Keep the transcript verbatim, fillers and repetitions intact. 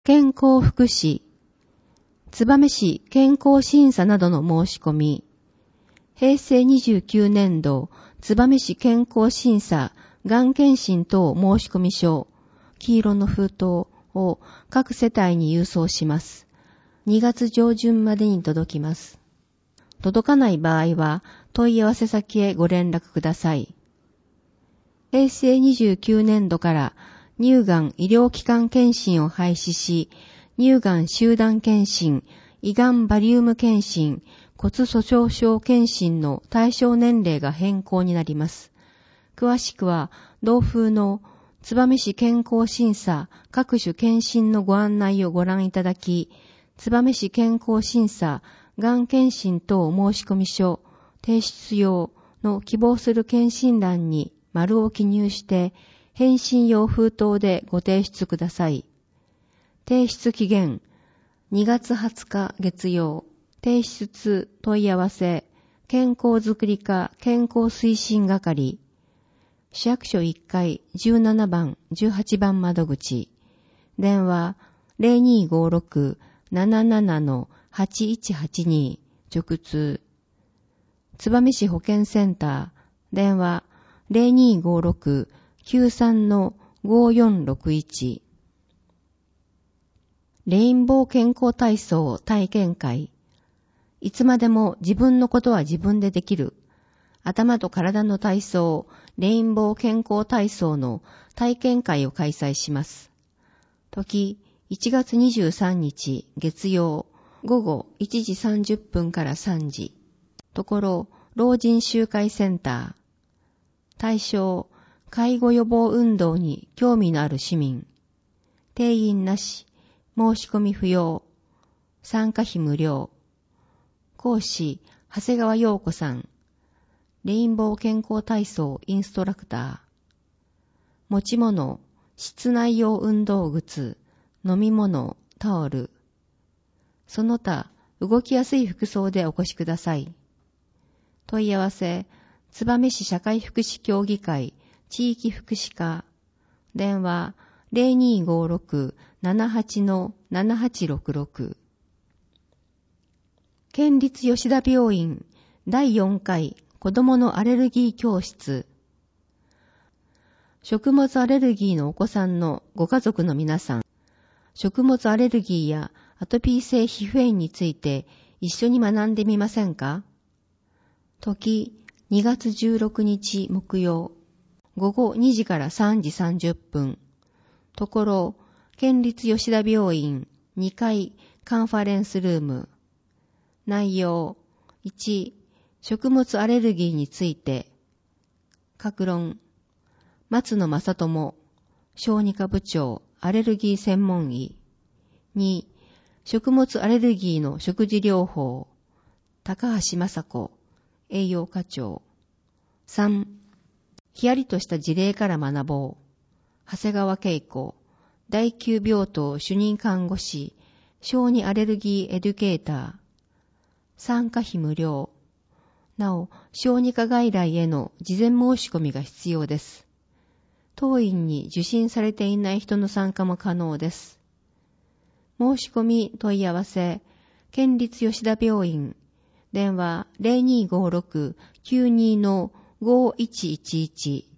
健康福祉、燕市健康審査などの申し込み、平成にじゅうきゅうねんど燕市健康審査がん検診等申し込み書、黄色の封筒を各世帯に郵送します。にがつ上旬までに届きます。届かない場合は問い合わせ先へご連絡ください。平成にじゅうきゅうねんどから乳がん医療機関検診を廃止し、乳がん集団検診、胃がんバリウム検診、骨粗鬆症検診の対象年齢が変更になります。詳しくは同封の燕市健康審査各種検診のご案内をご覧いただき、燕市健康審査がん検診等申し込み書提出用の希望する検診欄に丸を記入して返信用封筒でご提出ください。提出期限にがつはつか月曜。提出問い合わせ健康づくり課健康推進係市役所いっかいじゅうななばんじゅうはちばん窓口電話 ゼロにーごーろく なななな はちいちはちに 直通燕市保健センター電話 ゼロにーごーろく きゅうさん ごーよんろくいち レインボー健康体操体験会いつまでも自分のことは自分でできる。頭と体の体操、レインボー健康体操の体験会を開催します。時、いちがつにじゅうさんにち月曜、午後いちじさんじゅっぷんからさんじ。ところ、老人集会センター。対象、介護予防運動に興味のある市民。定員なし、申し込み不要。参加費無料。講師、長谷川陽子さん。レインボー健康体操インストラクター。持ち物、室内用運動靴、飲み物、タオル。その他、動きやすい服装でお越しください。問い合わせ、燕市社会福祉協議会地域福祉課。電話、ゼロにーごーろく ななはち ななはちろくろく。県立吉田病院だいよんかい子どものアレルギー教室。食物アレルギーのお子さんのご家族の皆さん、食物アレルギーやアトピー性皮膚炎について一緒に学んでみませんか？時、にがつじゅうろくにち木曜、午後にじからさんじさんじゅっぷん。ところ、県立吉田病院にかいカンファレンスルーム。内容いち、食物アレルギーについて。各論、松野正智、小児科部長、アレルギー専門医。に、食物アレルギーの食事療法、高橋雅子、栄養課長。さん、ヒヤリとした事例から学ぼう。長谷川恵子、だいきゅう病棟主任看護師、小児アレルギーエデュケーター。参加費無料。なお、小児科外来への事前申し込みが必要です。当院に受診されていない人の参加も可能です。申し込み問い合わせ、県立吉田病院、電話 ゼロにーごーろく きゅうにー ごーいちいちいち